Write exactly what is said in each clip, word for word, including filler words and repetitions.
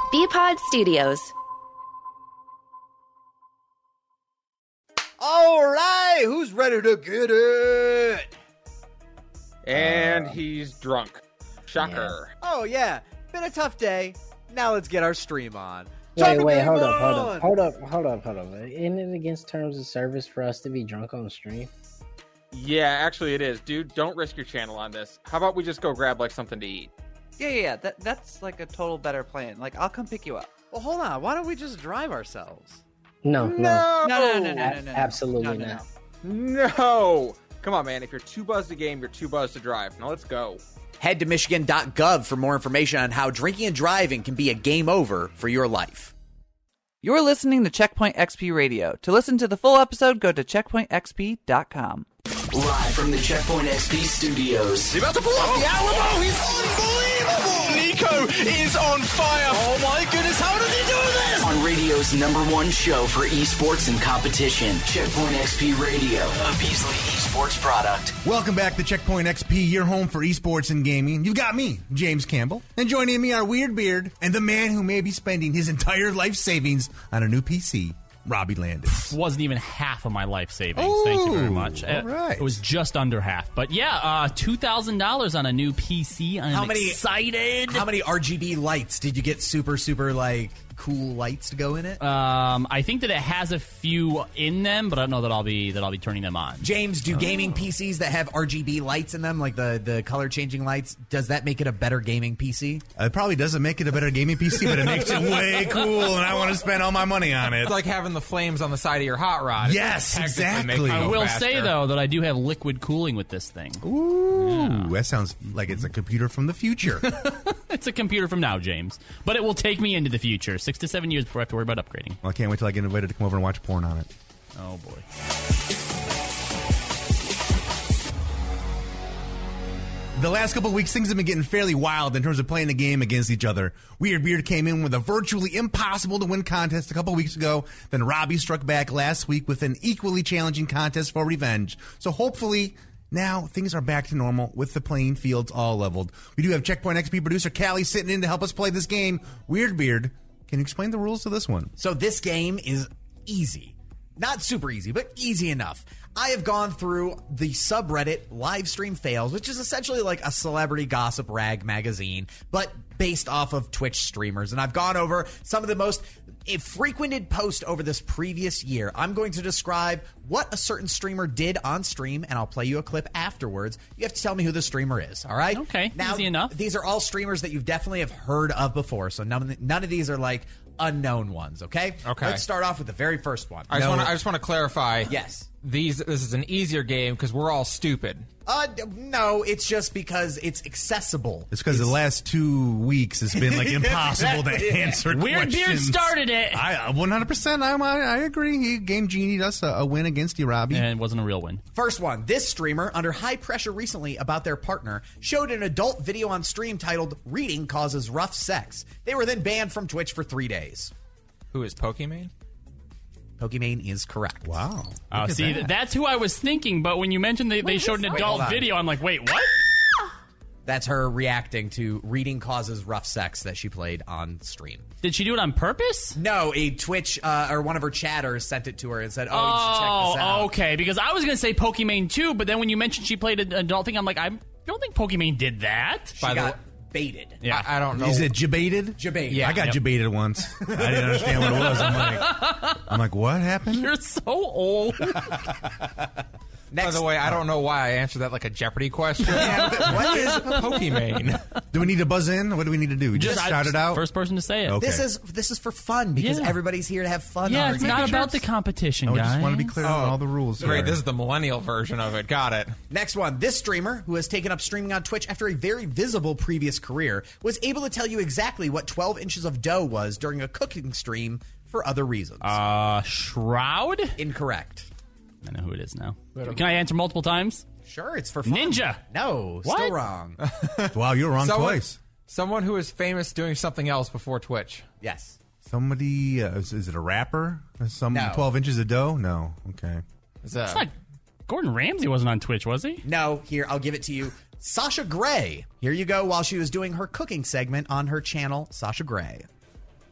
B-Pod Studios. All right, who's ready to get it? And um, he's drunk. Shocker. Yeah. Oh, yeah. Been a tough day. Now let's get our stream on. Wait, Talk wait, hold on. up, hold up, hold up, hold up, hold up. Isn't it against terms of service for us to be drunk on the stream? Yeah, actually it is. Dude, don't risk your channel on this. How about we just go grab, like, something to eat? Yeah, yeah, yeah. That, that's, like, a total better plan. Like, I'll come pick you up. Well, hold on. Why don't we just drive ourselves? No, no. No, no, no, no, no, no, no. Absolutely no, no, not. No. no. Come on, man. If you're too buzzed to game, you're too buzzed to drive. Now let's go. Head to michigan dot gov for more information on how drinking and driving can be a game over for your life. You're listening to Checkpoint X P Radio. To listen to the full episode, go to checkpoint x p dot com. Live from the Checkpoint X P studios. He's about to pull off the Alamo. He's unbelievable. Nico is on fire. Oh my goodness, how does he do this? On radio's number one show for esports and competition, Checkpoint X P Radio, a Beasley Esports product. Welcome back to Checkpoint X P, your home for esports and gaming. You've got me, James Campbell, and joining me are Weird Beard and the man who may be spending his entire life savings on a new P C, Robbie Landis. Wasn't even half of my life savings. Oh, Thank you very much. All right. It was just under half. But yeah, uh, two thousand dollars on a new P C. I'm how many, excited. How many R G B lights did you get? Super, super, like, cool lights to go in it? Um, I think that it has a few in them, but I don't know that I'll be that I'll be turning them on. James, do oh. gaming P Cs that have R G B lights in them, like the, the color-changing lights, does that make it a better gaming P C? It probably doesn't make it a better gaming P C, but it makes it way cool, and I want to spend all my money on it. It's like having the flames on the side of your hot rod. Yes, exactly. I will faster. say, though, that I do have liquid cooling with this thing. Ooh, yeah. That sounds like it's a computer from the future. It's a computer from now, James. But it will take me into the future, six to seven years before I have to worry about upgrading. Well, I can't wait till I get invited to come over and watch porn on it. Oh, boy. The last couple of weeks, things have been getting fairly wild in terms of playing the game against each other. Weird Beard came in with a virtually impossible-to-win contest a couple of weeks ago. Then Robbie struck back last week with an equally challenging contest for revenge. So hopefully, now things are back to normal with the playing fields all leveled. We do have Checkpoint X P producer Callie sitting in to help us play this game. Weird Beard, can you explain the rules to this one? So this game is easy. Not super easy, but easy enough. I have gone through the subreddit Livestream Fails, which is essentially like a celebrity gossip rag magazine, but based off of Twitch streamers. And I've gone over some of the most frequented posts over this previous year. I'm going to describe what a certain streamer did on stream, and I'll play you a clip afterwards. You have to tell me who the streamer is, all right? Okay, now, easy enough. These are all streamers that you definitely have heard of before, so none of, the, none of these are like unknown ones, okay? Okay. Let's start off with the very first one. I just No- want to I just want to clarify. Yes. These this is an easier game because we're all stupid. Uh, no, it's just because it's accessible. It's because the last two weeks has been like impossible to Yeah. answer Weird questions. Beard started it. I one hundred percent. I I agree. He Game Genied us a, a win against you, Robbie. And it wasn't a real win. First one. This streamer, under high pressure recently about their partner, showed an adult video on stream titled "Reading Causes Rough Sex." They were then banned from Twitch for three days. Who is Pokimane? Pokimane is correct. Wow. Oh, Look at see, that. that's who I was thinking, but when you mentioned they, they showed an Hold adult on. video, I'm like, wait, what? That's her reacting to "Reading Causes Rough Sex" that she played on stream. Did she do it on purpose? No, a Twitch uh, or one of her chatters sent it to her and said, "Oh, you should check this out." Oh, okay, because I was going to say Pokimane too, but then when you mentioned she played an adult thing, I'm like, I don't think Pokimane did that. She By the got way- baited. Yeah. I, I don't know. Is it jebaited? Jebaited. Yeah. I got Yep. jebaited once. I didn't understand what it was. I'm like, I'm like, what happened? You're so old. Next, By the way, I don't know why I answered that like a Jeopardy question. what is Pokimane? Do we need to buzz in? What do we need to do? Just, I- shout it out? First person to say it. Okay. this? Is this is for fun because Yeah. everybody's here to have fun. Yeah, on it's our not game. about the competition, I guys. just want to be clear on all the rules. Great, here. this is the millennial version of it. Got it. Next one. This streamer, who has taken up streaming on Twitch after a very visible previous career, was able to tell you exactly what twelve inches of dough was during a cooking stream for other reasons. Uh, Shroud? Incorrect. I know who it is now. Can I answer multiple times? Sure, it's for fun. Ninja. No, What? still wrong. Wow, you were wrong Someone, twice. someone who is famous doing something else before Twitch. Yes. Somebody, uh, is, is it a rapper? Some No. twelve inches of dough? No. Okay. Is that, It's not. Gordon Ramsay wasn't on Twitch, was he? No, here, I'll give it to you. Sasha Grey. Here you go while she was doing her cooking segment on her channel, Sasha Grey.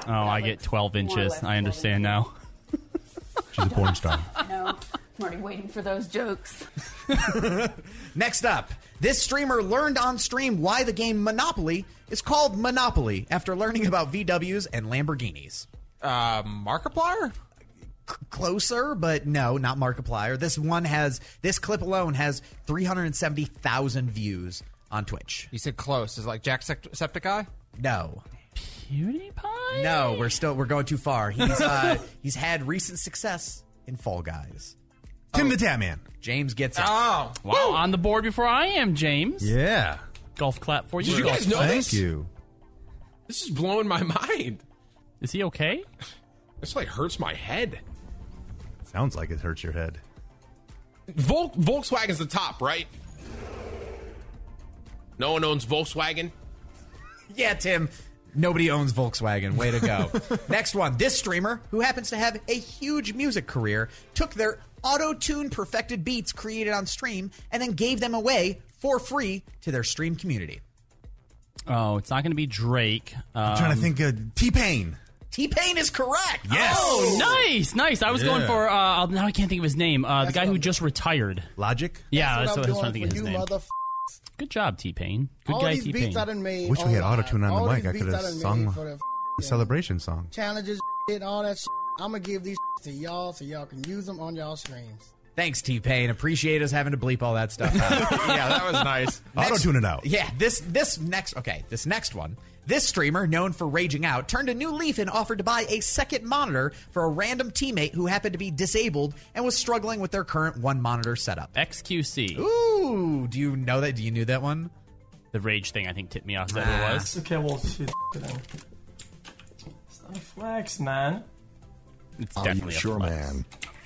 Oh, I get twelve inches. I understand now. She's a porn star. No, I'm already waiting for those jokes. Next up, this streamer learned on stream why the game Monopoly is called Monopoly after learning about V Ws and Lamborghinis. Uh, Markiplier? C- closer, but no, not Markiplier. This one has, this clip alone has three hundred seventy thousand views on Twitch. You said close. Is it like Jacksepticeye? No. PewDiePie? No, we're still, we're going too far. He's, uh, he's had recent success in Fall Guys. Tim the Tatman. James gets it. Oh. Wow, on the board before I am, James. Yeah. Golf clap for you. Did you guys know Thank this? you. This is blowing my mind. Is he okay? This like hurts my head. Sounds like it hurts your head. Vol- Volkswagen's the top, right? No one owns Volkswagen. Yeah, Tim. Nobody owns Volkswagen. Way to go. Next one. This streamer, who happens to have a huge music career, took their auto-tune perfected beats created on stream and then gave them away for free to their stream community. Oh, it's not going to be Drake. Um, I'm trying to think of T-Pain. T-Pain is correct. Yes. Oh, nice, nice. I was Yeah. going for, uh, now I can't think of his name. Uh, the guy who just retired. Logic? Yeah, That's that's what what I was I'm trying to doing think for of you, his name. mother. Good job, T-Pain. Good All guy, these T-Pain. beats I done made. Wish we had online. auto-tune on All the mic. these I beats could have done made sung for the the celebration song. challenges, shit, all that shit. I'm gonna give these to y'all so y'all can use them on y'all streams. Thanks, T-Pain. Appreciate us having to bleep all that stuff out. Yeah, that was nice. Next- Auto-tune it out. Yeah, this this next okay, this next one. This streamer, known for raging out, turned a new leaf and offered to buy a second monitor for a random teammate who happened to be disabled and was struggling with their current one monitor setup. X Q C. Ooh, do you know that? Do you knew that one? The rage thing, I think, tipped me off. Is that Ah. what it was? Okay, well, shit. Then. It's not a flex, man. It's definitely a flex. man?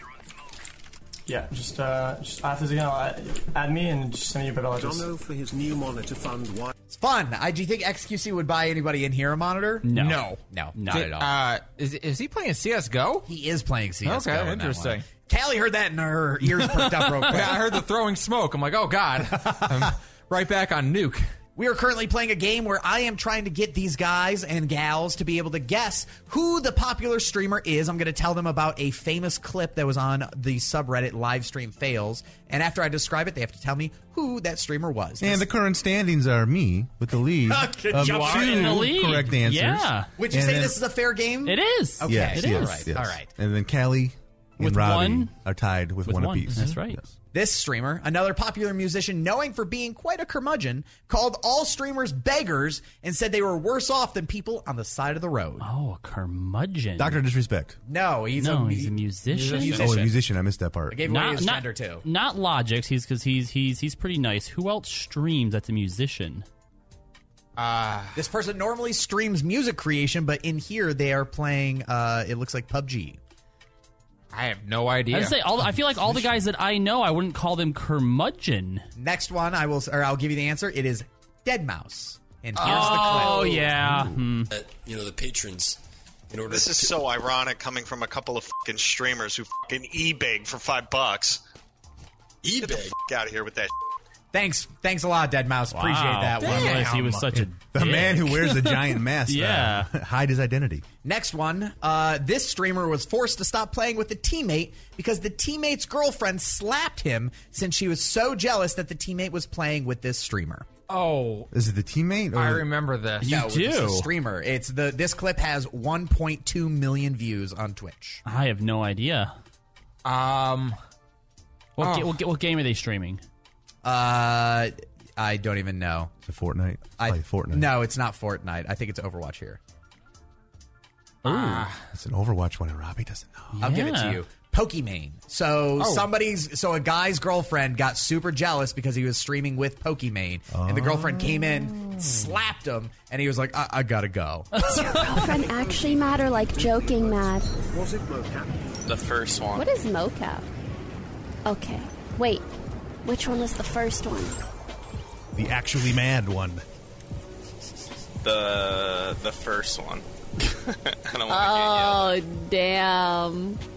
Yeah, just uh, just after this again, I'll add, add me and just send you a better address. Jono for his new monitor fund. Why? It's fun. I, do you think X Q C would buy anybody in here a monitor? No. No. No, Not Did- at all. Uh, is, is he playing C S G O? He is playing C S G O. Okay, in that interesting. one. Callie heard that and her ears perked up real quick. Yeah, I heard the throwing smoke. I'm like, oh, God. I'm right back on Nuke. We are currently playing a game where I am trying to get these guys and gals to be able to guess who the popular streamer is. I'm going to tell them about a famous clip that was on the subreddit Livestream Fails. And after I describe it, they have to tell me who that streamer was. And the current standings are me with the lead Good of job. two You are in the lead. correct answers. Yeah. Would you And say then- this is a fair game? It is. Okay. Yes, It yes, is. All right. yes. All right. And then Callie and With Robbie one- are tied with, with one one. apiece. That's right. Yes. This streamer, another popular musician knowing for being quite a curmudgeon, called all streamers beggars and said they were worse off than people on the side of the road. Oh, a curmudgeon. Doctor Disrespect. No, he's no, a, he's a musician. musician. Oh, a musician. I missed that part. I gave away Not, his not, gender too. not Logix. He's because he's he's he's pretty nice. Who else streams that's a musician? Uh, This person normally streams music creation, but in here they are playing. Uh, it looks like P U B G. I have no idea. I say all. I feel like all the guys that I know, I wouldn't call them curmudgeon. Next one, I will, or I'll give you the answer. It is Deadmau5, and here's Oh the clip. yeah. Hmm. Uh, you know, the patrons. In order This to, is so ironic coming from a couple of fucking streamers who fucking e-beg for five bucks. Get the eBay. fuck out of here with that. Thanks, thanks a lot, Deadmau5. Wow. Appreciate that Didn't one. realize he was such a The dick. man who wears the giant mask. Yeah. uh, hide his identity. Next one, uh, this streamer was forced to stop playing with a teammate because the teammate's girlfriend slapped him since she was so jealous that the teammate was playing with this streamer. Oh, Is it the teammate? Or I remember this. No, it's a streamer. It's the this clip has one point two million views on Twitch. I have no idea. Um, What, oh. ga- what, ga- what game are they streaming? Uh, I don't even know. It's a Fortnite. I Play Fortnite. No, it's not Fortnite. I think it's Overwatch here. Ooh. It's an Overwatch one, and Robbie doesn't know. I'll give it to Yeah. you. Pokimane. So Oh. somebody's so a guy's girlfriend got super jealous because he was streaming with Pokimane, and the girlfriend came in, slapped him, and he was like, I, I gotta go. Is your girlfriend actually mad or like joking mad? Was it mocap? The first one. What is mocap? Okay, wait. Which one was the first one? The actually mad one. The the first one. I don't want Oh, damn. to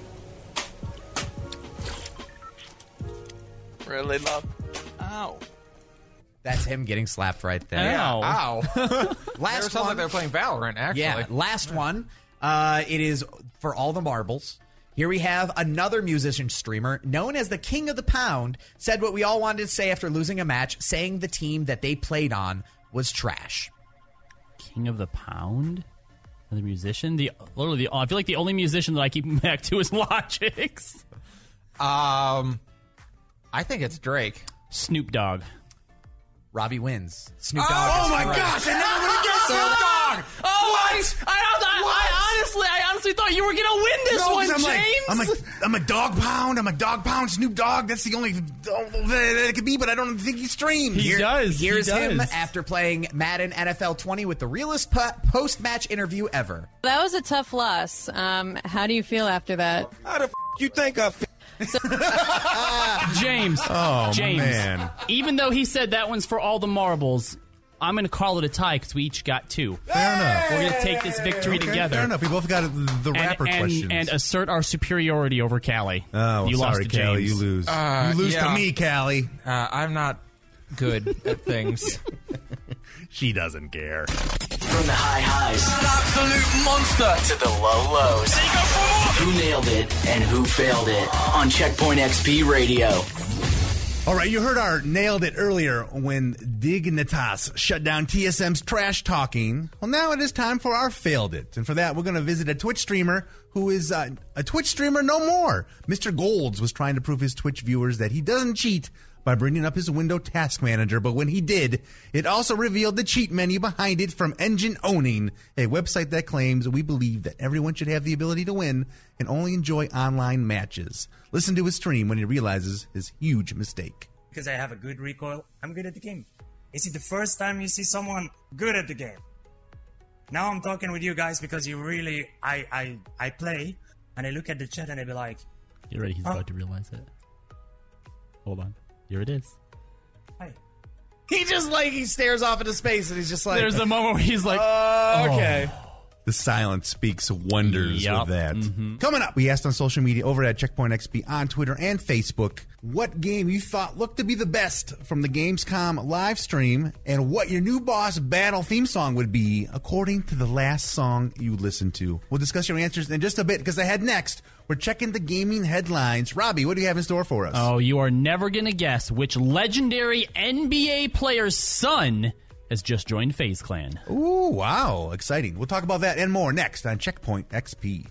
get really love. Ow. That's him getting slapped right there. Yeah. Ow. Last It sounds one. like they're playing Valorant, actually. Yeah, last one. Uh, it is For All the Marbles. Here we have another musician streamer known as the King of the Pound said what we all wanted to say after losing a match, saying the team that they played on was trash. King of the Pound? The musician? The literally, the, I feel like the only musician that I keep back to is Logix. Um, I think it's Drake. Snoop Dogg. Robbie wins. Snoop Oh, Dogg. oh is my correct. gosh! I never would have guessed Snoop Dogg. Oh, What? I, I, I, I honestly, I honestly thought you were gonna win this No, one, 'cause I'm James. like, I'm a, I'm a dog pound. I'm a dog pound. Snoop Dogg. That's the only oh, that it could be, but I don't think he streams. He does. He Here's him does. after playing Madden N F L twenty with the realest po- post-match interview ever. That was a tough loss. Um, how do you feel after that? How the f- you think I feel? James. Oh, James. man. Even though he said that one's for all the marbles, I'm going to call it a tie because we each got two. Fair enough. We're going to take this victory Okay, together. Fair enough. We both got the And, rapper and, questions. and assert our superiority over Callie. oh, you sorry, lost to Callie. James. You lose. Uh, you lose yeah. to me, Callie. Uh, I'm not good at things. She doesn't care. From the high highs An absolute monster. to the low lows. Who nailed it and who failed it on Checkpoint X P Radio. All right, you heard our nailed it earlier when Dignitas shut down T S M's trash talking. Well, now it is time for our failed it. And for that, we're going to visit a Twitch streamer who is uh, a Twitch streamer no more. Mister Golds was trying to prove his Twitch viewers that he doesn't cheat by bringing up his window task manager, but when he did, it also revealed the cheat menu behind it from Engine Owning, a website that claims we believe that everyone should have the ability to win and only enjoy online matches. Listen to his stream when he realizes his huge mistake. Because I have a good recoil, I'm good at the game. Is it the first time you see someone good at the game? Now I'm talking with you guys because you really, I, I, I play, and I look at the chat and I be like, Get ready, he's Huh? about to realize it. Hold on. Here it is. Hey. He just like, he stares off into space and he's just like, There's a moment where he's like, uh, okay. The silence speaks wonders Yup. of that. Mhm. Coming up, we asked on social media over at Checkpoint X P on Twitter and Facebook what game you thought looked to be the best from the Gamescom live stream and what your new boss battle theme song would be according to the last song you listened to. We'll discuss your answers in just a bit because ahead next, we're checking the gaming headlines. Robbie, what do you have in store for us? Oh, you are never going to guess which legendary N B A player's son has just joined FaZe Clan. Ooh, wow. Exciting. We'll talk about that and more next on Checkpoint X P.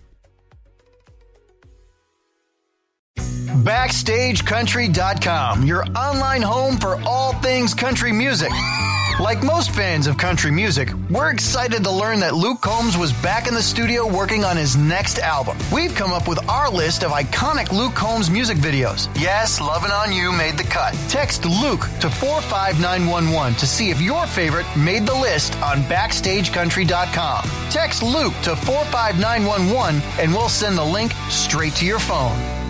Backstage Country dot com, your online home for all things country music. Like most fans of country music, we're excited to learn that Luke Combs was back in the studio working on his next album. We've come up with our list of iconic Luke Combs music videos. Yes, Lovin' On You made the cut. Text Luke to four five nine one one to see if your favorite made the list on Backstage Country dot com. Text Luke to four five nine one one and we'll send the link straight to your phone.